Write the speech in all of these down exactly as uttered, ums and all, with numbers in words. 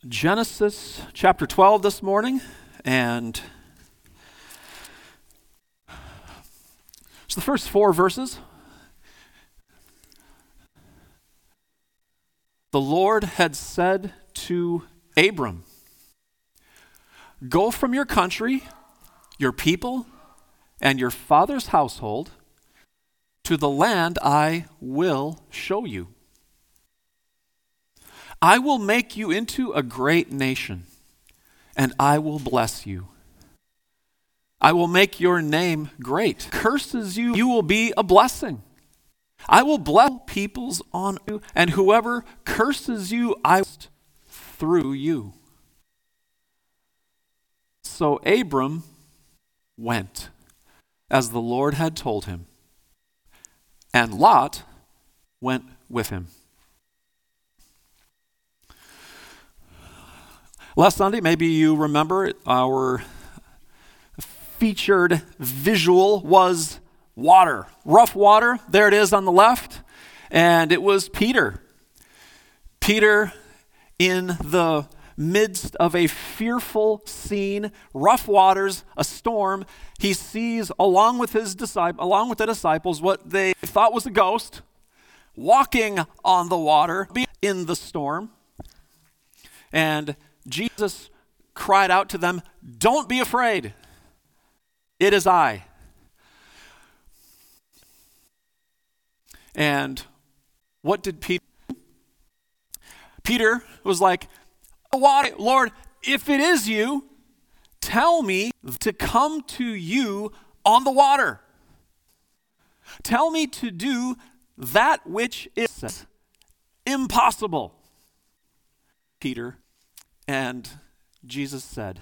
Genesis chapter twelve this morning, and it's the first four verses. The Lord had said to Abram, "Go from your country, your people, and your father's household to the land I will show you. I will make you into a great nation, and I will bless you. I will make your name great. Curses you, you will be a blessing. I will bless peoples on you, and whoever curses you, I will bless through you." So Abram went, as the Lord had told him, and Lot went with him. Last Sunday, maybe you remember, our featured visual was water. Rough water, there it is on the left. And it was Peter. Peter in the midst of a fearful scene, rough waters, a storm. He sees, along with his disciple, along with the disciples, what they thought was a ghost, walking on the water in the storm. And Jesus cried out to them, "Don't be afraid. It is I." And what did Peter do? Peter was like, "Lord, if it is you, tell me to come to you on the water. Tell me to do that which is impossible." Peter, and Jesus said,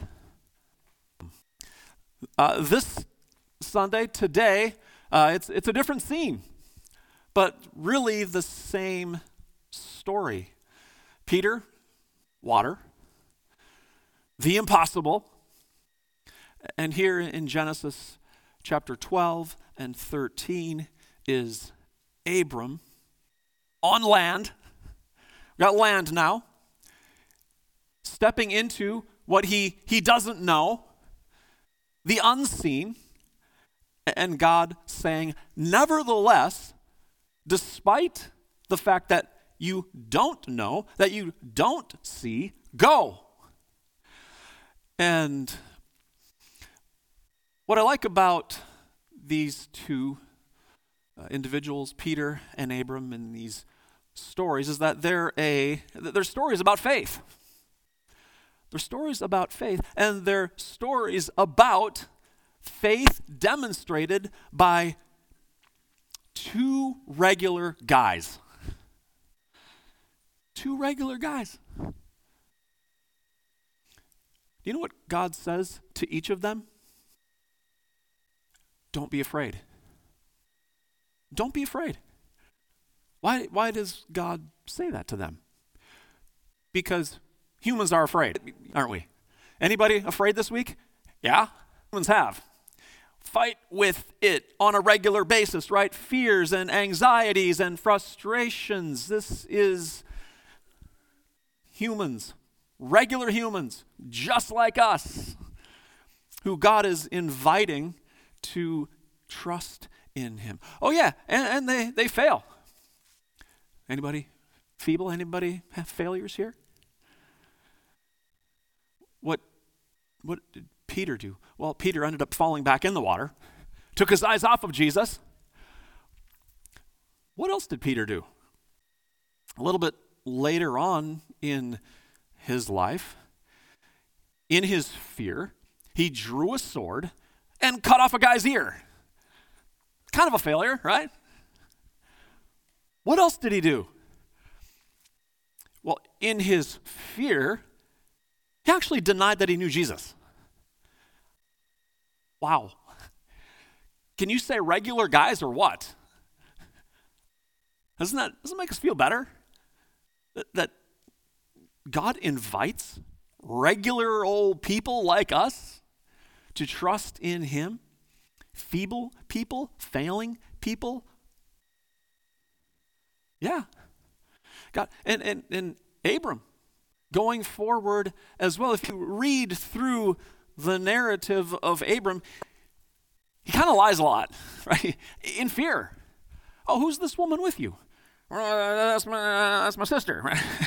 uh, this Sunday, today, uh, it's, it's a different scene, but really the same story. Peter, water, the impossible. And here in Genesis chapter twelve and thirteen is Abram on land. We've got land now. Stepping into what he, he doesn't know, the unseen, and God saying, "Nevertheless, despite the fact that you don't know, that you don't see, go." And what I like about these two uh, individuals, Peter and Abram, in these stories, is that they're a they're stories about faith. They're stories about faith, and they're stories about faith demonstrated by two regular guys. Two regular guys. Do you know what God says to each of them? Don't be afraid. Don't be afraid. Why, why does God say that to them? Because humans are afraid, aren't we? Anybody afraid this week? Yeah, humans have. Fight with it on a regular basis, right? Fears and anxieties and frustrations. This is humans, regular humans, just like us, who God is inviting to trust in him. Oh yeah, and, and they, they fail. Anybody feeble? Anybody have failures here? What, what did Peter do? Well, Peter ended up falling back in the water, took his eyes off of Jesus. What else did Peter do? A little bit later on in his life, in his fear, he drew a sword and cut off a guy's ear. Kind of a failure, right? What else did he do? Well, in his fear, he actually denied that he knew Jesus. Wow. Can you say regular guys or what? Doesn't that, doesn't that make us feel better? That, that God invites regular old people like us to trust in him? Feeble people, failing people? Yeah. God, and, and, and Abram, going forward as well. If you read through the narrative of Abram, he kind of lies a lot, right? In fear. Oh, who's this woman with you? Uh, that's my, uh, that's my sister.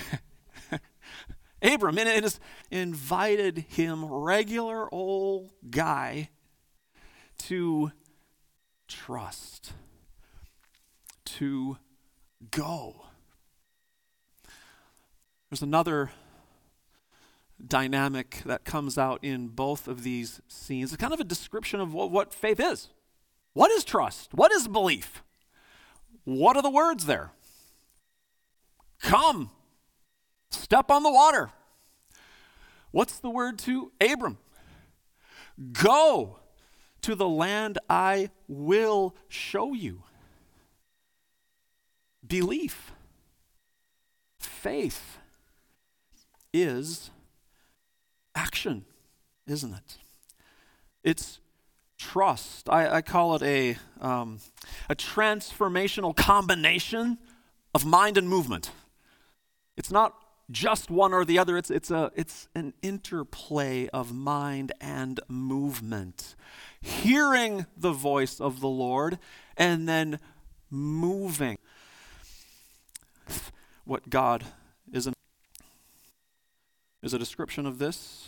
Abram, and it has invited him, regular old guy, to trust, to go. There's another dynamic that comes out in both of these scenes. It's kind of a description of what, what faith is. What is trust? What is belief? What are the words there? Come, step on the water. What's the word to Abram? Go to the land I will show you. Belief, faith is action, isn't it? It's trust. I, I call it a, um, a transformational combination of mind and movement. It's not just one or the other. It's, it's, a, it's an interplay of mind and movement. Hearing the voice of the Lord and then moving. What God is, an, is a description of this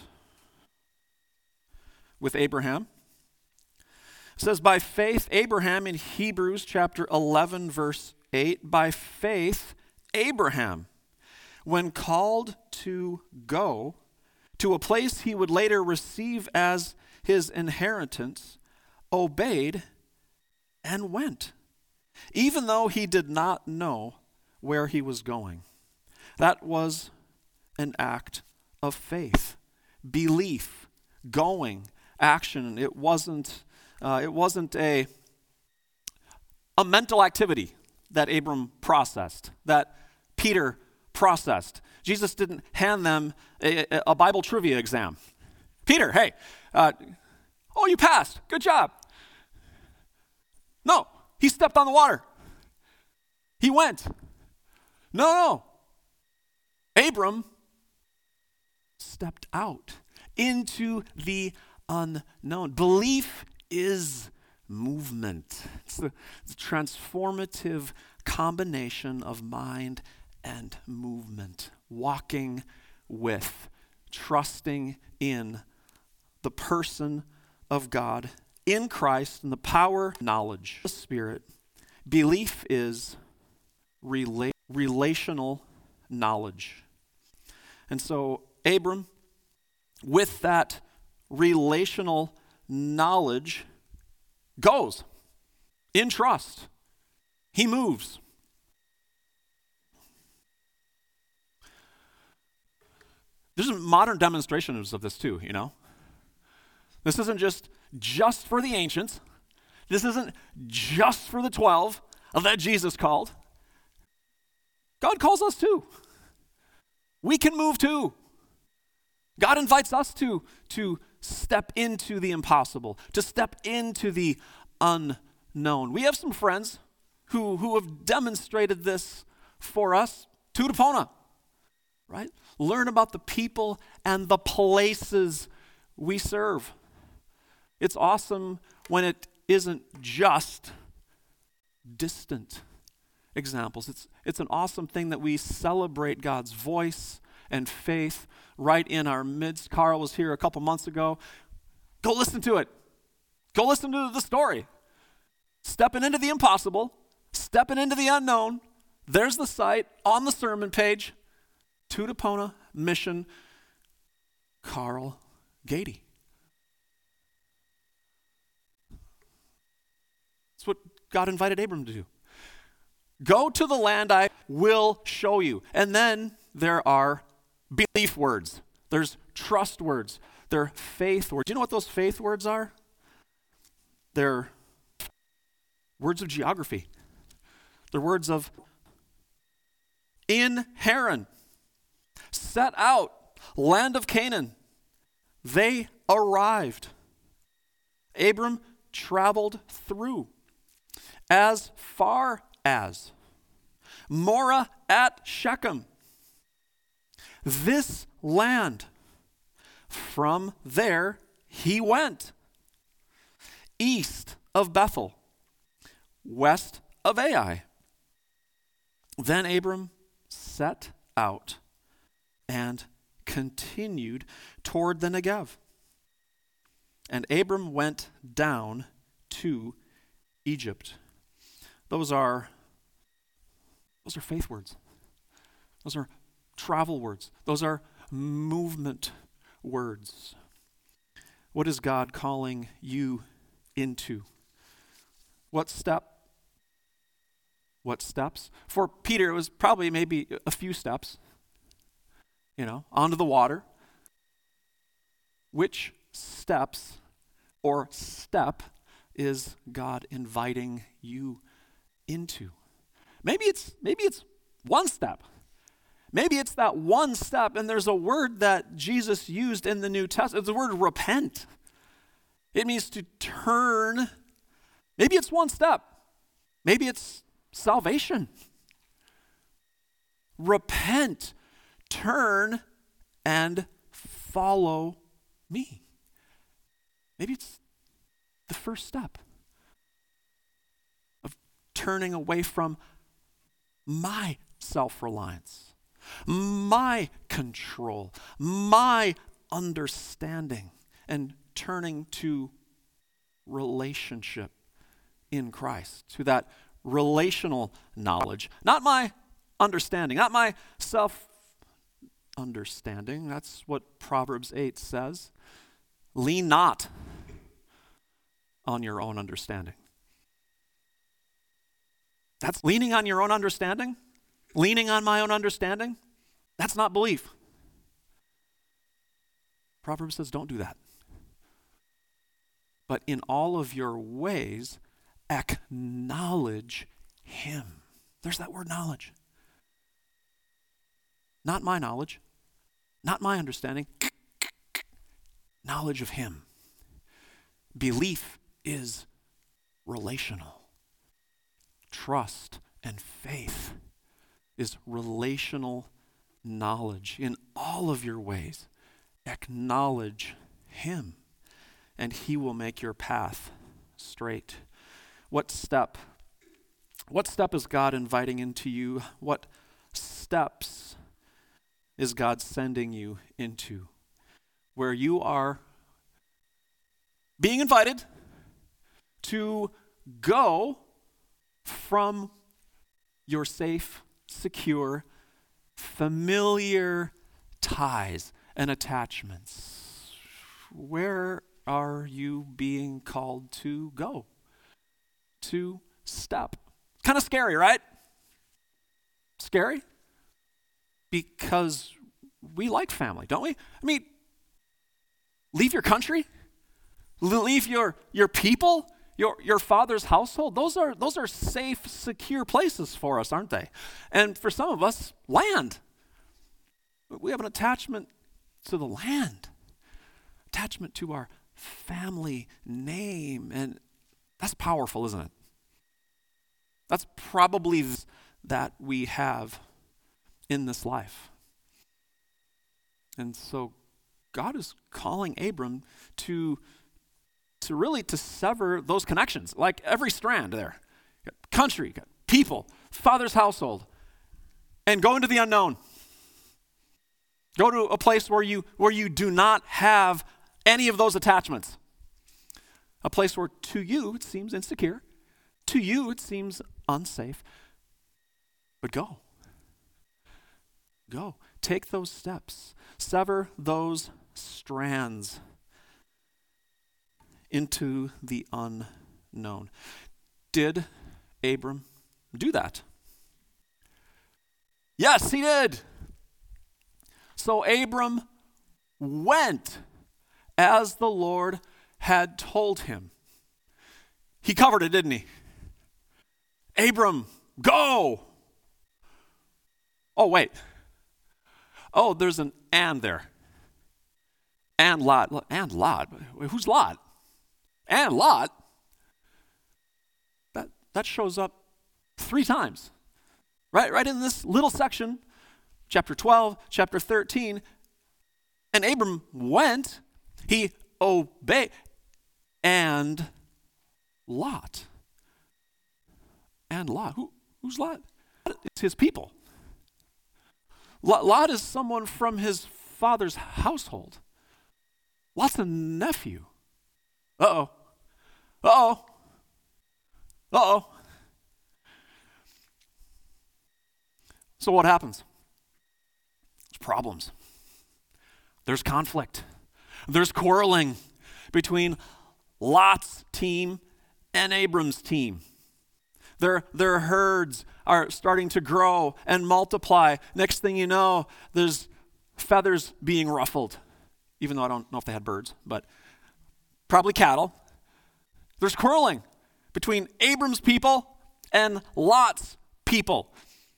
with Abraham. It says, by faith, Abraham in Hebrews chapter eleven, verse eight, by faith, Abraham, when called to go to a place he would later receive as his inheritance, obeyed and went, even though he did not know where he was going. That was an act of faith, belief, going, action. It wasn't, uh, it wasn't a, a mental activity that Abram processed, that Peter processed. Jesus didn't hand them a, a Bible trivia exam. Peter, hey, uh, oh, you passed. Good job. No, he stepped on the water. He went. No, no. Abram stepped out into the unknown. Belief is movement. It's the, it's the transformative combination of mind and movement. Walking with, trusting in the person of God, in Christ, and the power, knowledge, the Spirit. Belief is rela- relational knowledge. And so Abram, with that relational knowledge, goes in trust. He moves. There's modern demonstrations of this too, you know. This isn't just just for the ancients. This isn't just for the twelve that Jesus called. God calls us too. We can move too. God invites us to, to step into the impossible, to step into the unknown. We have some friends who, who have demonstrated this for us. Tutapona, right? Learn about the people and the places we serve. It's awesome when it isn't just distant examples. It's, it's an awesome thing that we celebrate God's voice and faith right in our midst. Carl was here a couple months ago. Go listen to it. Go listen to the story. Stepping into the impossible, stepping into the unknown. There's the site on the sermon page. Tutapona Mission, Carl Gady. That's what God invited Abram to do. Go to the land I will show you. And then there are belief words. There's trust words. There are faith words. Do you know what those faith words are? They're words of geography. They're words of in Haran, set out, land of Canaan. They arrived. Abram traveled through as far as Morah at Shechem. this land. From there he went, east of Bethel, west of Ai. Then Abram set out and continued toward the Negev. And Abram went down to Egypt. Those are those are faith words. Those are travel words. Those are movement words. What is God calling you into? What step? What steps? For Peter, it was probably maybe a few steps, you know, onto the water. Which steps or step is God inviting you into? Maybe it's maybe it's one step. Maybe it's that one step, and there's a word that Jesus used in the New Testament. It's the word repent. It means to turn. Maybe it's one step. Maybe it's salvation. Repent, turn, and follow me. Maybe it's the first step of turning away from my self-reliance, my control, my understanding, and turning to relationship in Christ, to that relational knowledge, not my understanding, not my self-understanding. That's what Proverbs eight says. Lean not on your own understanding. That's leaning on your own understanding. Leaning on my own understanding. That's not belief. Proverbs says don't do that. But in all of your ways, acknowledge him. There's that word knowledge. Not my knowledge. Not my understanding. Knowledge of him. Belief is relational. Trust and faith is relational knowledge. In all of your ways, acknowledge him, and he will make your path straight. What step? What step is God inviting into you? What steps is God sending you into? Where you are being invited to go from your safe, secure, familiar ties and attachments. Where are you being called to go? To step. Kind of scary, right? Scary? Because we like family, don't we? I mean, leave your country, leave your, your people, your, your father's household. Those are, those are safe, secure places for us, aren't they? And for some of us, land. We have an attachment to the land, attachment to our family name, and that's powerful, isn't it? That's probably that we have in this life. And so God is calling Abram to, to really to sever those connections, like every strand there. You got country, you got people, father's household, and go into the unknown. Go to a place where you where you do not have any of those attachments. A place where to you it seems insecure, to you it seems unsafe. But go. Go. Take those steps. Sever those strands into the unknown. Did Abram do that? Yes, he did. So Abram went as the Lord had told him. He covered it, didn't he? Abram, go. Oh, wait. Oh, there's an and there. And Lot. And Lot. Who's Lot? And Lot. That, that shows up three times. Right, right in this little section chapter twelve, chapter thirteen, and Abram went, he obeyed, and Lot. And Lot. Who, who's Lot? It's his people. Lot, Lot is someone from his father's household. Lot's a nephew. Uh-oh. Uh-oh. Uh-oh. So what happens? There's problems. There's conflict. There's quarreling between Lot's team and Abram's team. Their, their herds are starting to grow and multiply. Next thing you know, there's feathers being ruffled. Even though I don't know if they had birds, but probably cattle. There's quarreling between Abram's people and Lot's people.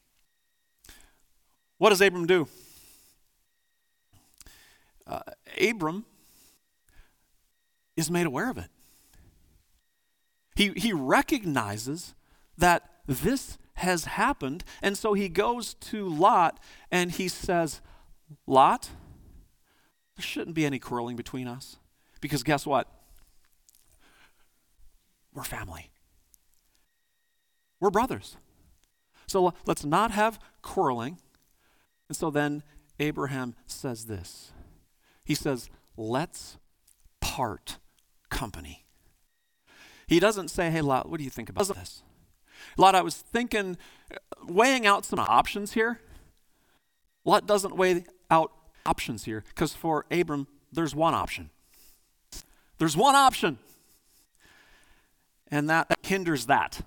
What does Abram do? Uh, Abram is made aware of it. He, he recognizes that this has happened, and so he goes to Lot and he says, Lot, there shouldn't be any quarreling between us, because guess what? We're family. We're brothers. So let's not have quarreling. And so then Abraham says this. He says, let's part company. He doesn't say, hey, Lot, what do you think about this? Lot, I was thinking, weighing out some options here. Lot doesn't weigh out options here, because for Abram, there's one option. There's one option. And that hinders that.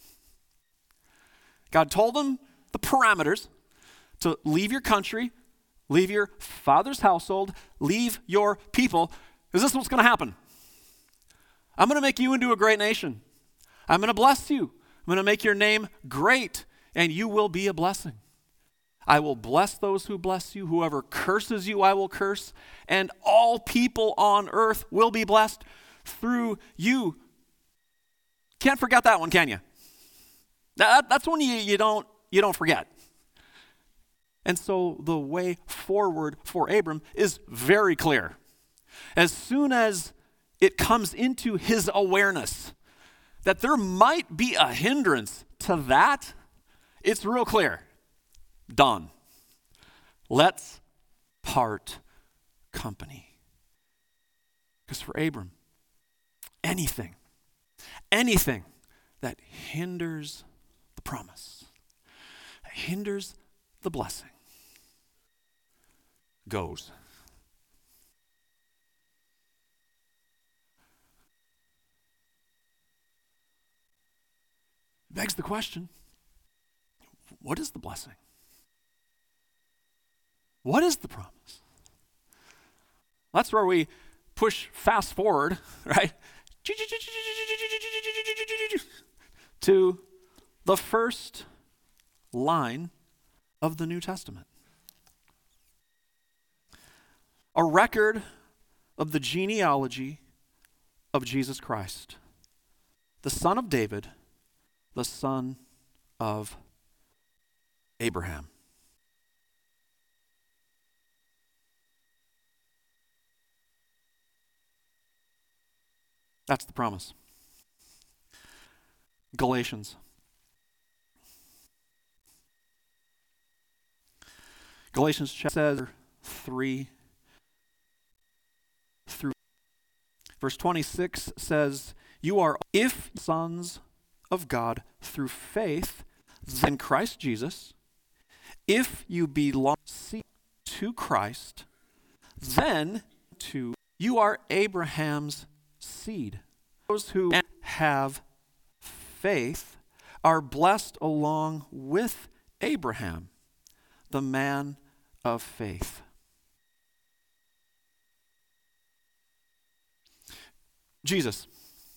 God told him the parameters to leave your country, leave your father's household, leave your people. Is this what's going to happen? I'm going to make you into a great nation. I'm going to bless you. I'm going to make your name great, and you will be a blessing. I will bless those who bless you. Whoever curses you, I will curse. And all people on earth will be blessed through you. Can't forget that one, can you? That, that's one you, you, don't, you don't forget. And so the way forward for Abram is very clear. As soon as it comes into his awareness that there might be a hindrance to that, it's real clear. Done. Let's part company. Because for Abram, anything, anything that hinders the promise, that hinders the blessing, goes. Begs the question, what is the blessing? What is the promise? That's where we push fast forward, right? To the first line of the New Testament. A record of the genealogy of Jesus Christ, the son of David, the son of Abraham. That's the promise. Galatians. Galatians chapter three through verse twenty-six says, you are if sons of God through faith in Christ Jesus, if you belong to Christ, then to you are Abraham's seed. Those who have faith are blessed along with Abraham, the man of faith. Jesus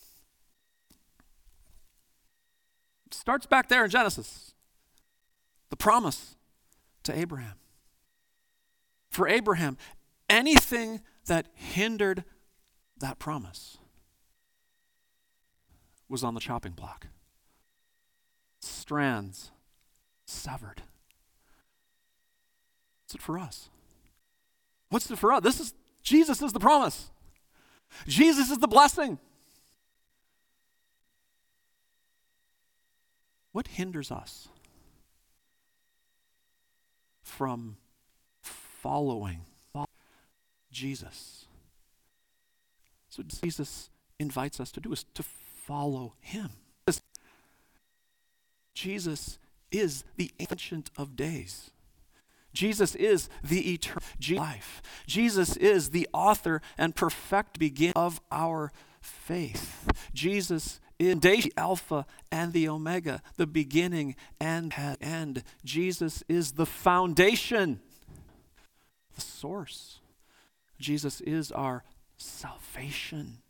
starts back there in Genesis. The promise to Abraham. For Abraham, anything that hindered that promise was on the chopping block. Strands severed. What's it for us? What's it for us? This is, Jesus is the promise. Jesus is the blessing. What hinders us from following Jesus? So Jesus invites us to do is to follow him. Jesus is the Ancient of Days. Jesus is the eternal life. Jesus is the author and perfect beginning of our faith. Jesus is the Alpha and the Omega, the beginning and end. Jesus is the foundation, the source. Jesus is our salvation.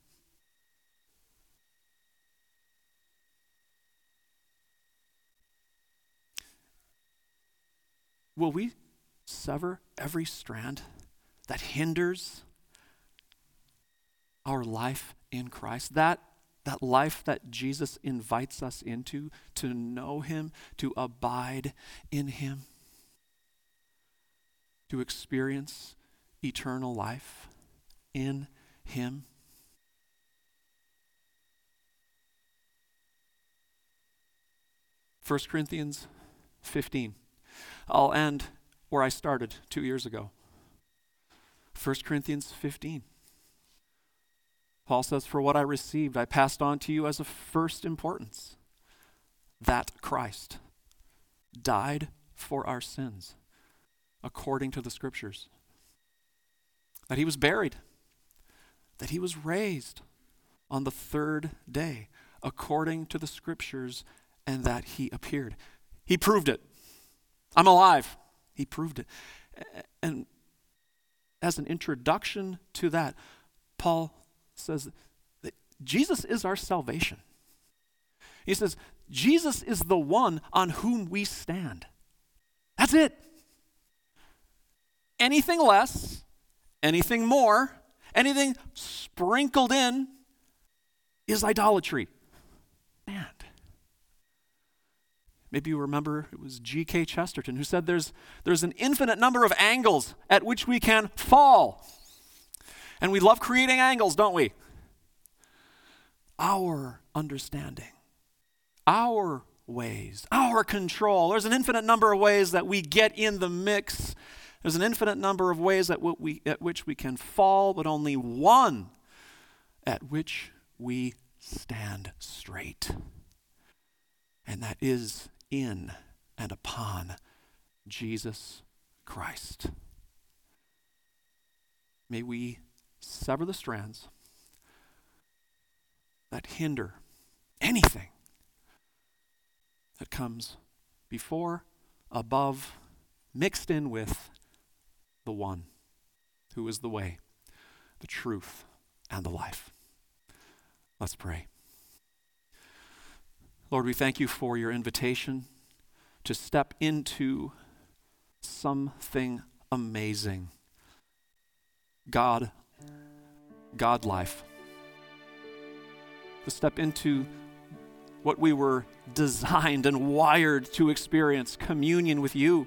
Will we sever every strand that hinders our life in Christ? That, that life that Jesus invites us into, to know him, to abide in him, to experience eternal life in him. First Corinthians fifteen. I'll end where I started two years ago. First Corinthians fifteen. Paul says, "For what I received, I passed on to you as of first importance, that Christ died for our sins, according to the Scriptures, that he was buried, that he was raised on the third day, according to the Scriptures, and that he appeared." He proved it. I'm alive. He proved it. And as an introduction to that, Paul says that Jesus is our salvation. He says, Jesus is the one on whom we stand. That's it. Anything less, anything more, anything sprinkled in is idolatry. Man. Maybe you remember it was G K Chesterton who said there's, there's an infinite number of angles at which we can fall. And we love creating angles, don't we? Our understanding, our ways, our control. There's an infinite number of ways that we get in the mix. There's an infinite number of ways at, what we, at which we can fall, but only one at which we stand straight. And that is in and upon Jesus Christ. May we sever the strands that hinder anything that comes before, above, mixed in with the one who is the way, the truth, and the life. Let's pray. Lord, we thank you for your invitation to step into something amazing. God, God life. To step into what we were designed and wired to experience, communion with you.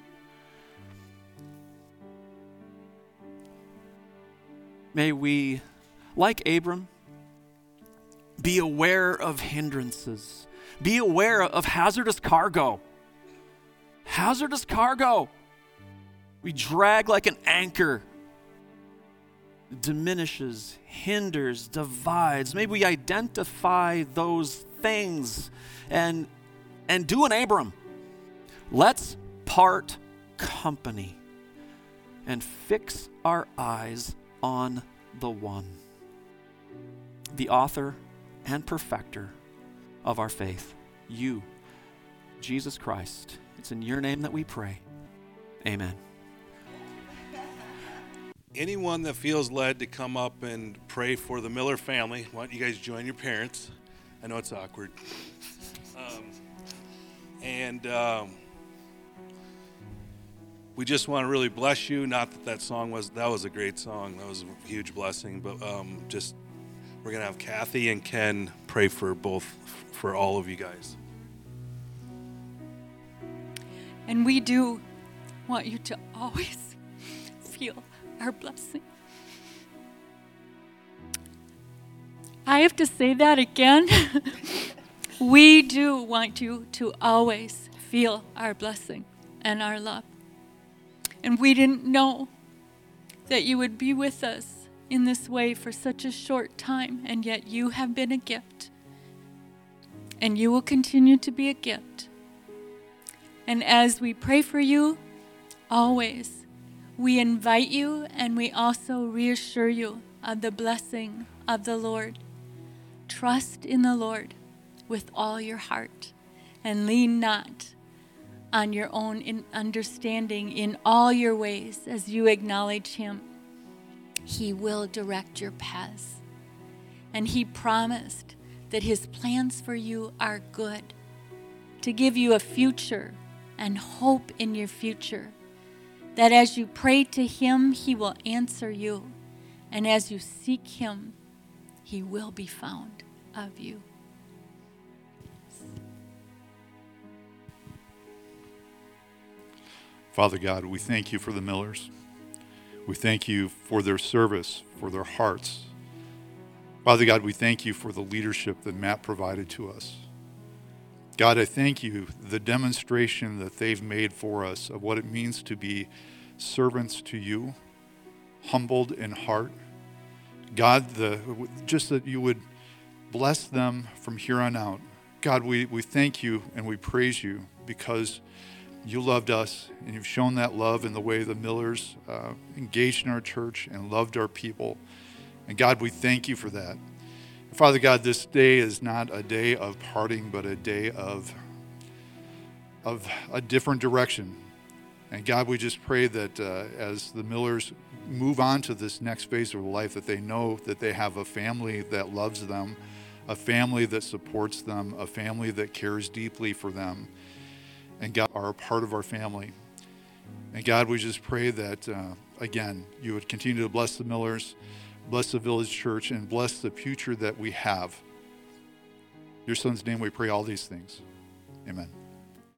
May we, like Abram, be aware of hindrances. Be aware of hazardous cargo. Hazardous cargo. We drag like an anchor. Diminishes, hinders, divides. Maybe we identify those things and, and do an Abram. Let's part company and fix our eyes on the one, the author and perfecter of our faith, you, Jesus Christ. It's in your name that we pray. Amen. Anyone that feels led to come up and pray for the Miller family, why don't you guys join your parents? I know it's awkward. Um, and um, we just want to really bless you. Not that that song was, that was a great song. That was a huge blessing. But um, just, we're going to have Kathy and Ken pray for both, for all of you guys. And we do want you to always feel our blessing. I have to say that again. We do want you to always feel our blessing and our love. And we didn't know that you would be with us in this way for such a short time, and yet you have been a gift. And you will continue to be a gift. And as we pray for you, always, we invite you and we also reassure you of the blessing of the Lord. Trust in the Lord with all your heart and lean not on your own understanding. In all your ways, as you acknowledge him, he will direct your paths. And he promised that his plans for you are good, to give you a future and hope in your future. That as you pray to him, he will answer you. And as you seek him, he will be found of you. Father God, we thank you for the Millers. We thank you for their service, for their hearts. Father God, we thank you for the leadership that Matt provided to us. God, I thank you, the demonstration that they've made for us of what it means to be servants to you, humbled in heart. God, the, just that you would bless them from here on out. God, we, we thank you and we praise you because you loved us, and you've shown that love in the way the Millers uh, engaged in our church and loved our people. And God, we thank you for that. Father God, this day is not a day of parting, but a day of, of a different direction. And God, we just pray that uh, as the Millers move on to this next phase of life, that they know that they have a family that loves them, a family that supports them, a family that cares deeply for them, and God are a part of our family. And God, we just pray that, uh, again, you would continue to bless the Millers, bless the Village Church, and bless the future that we have. In your son's name we pray all these things. Amen.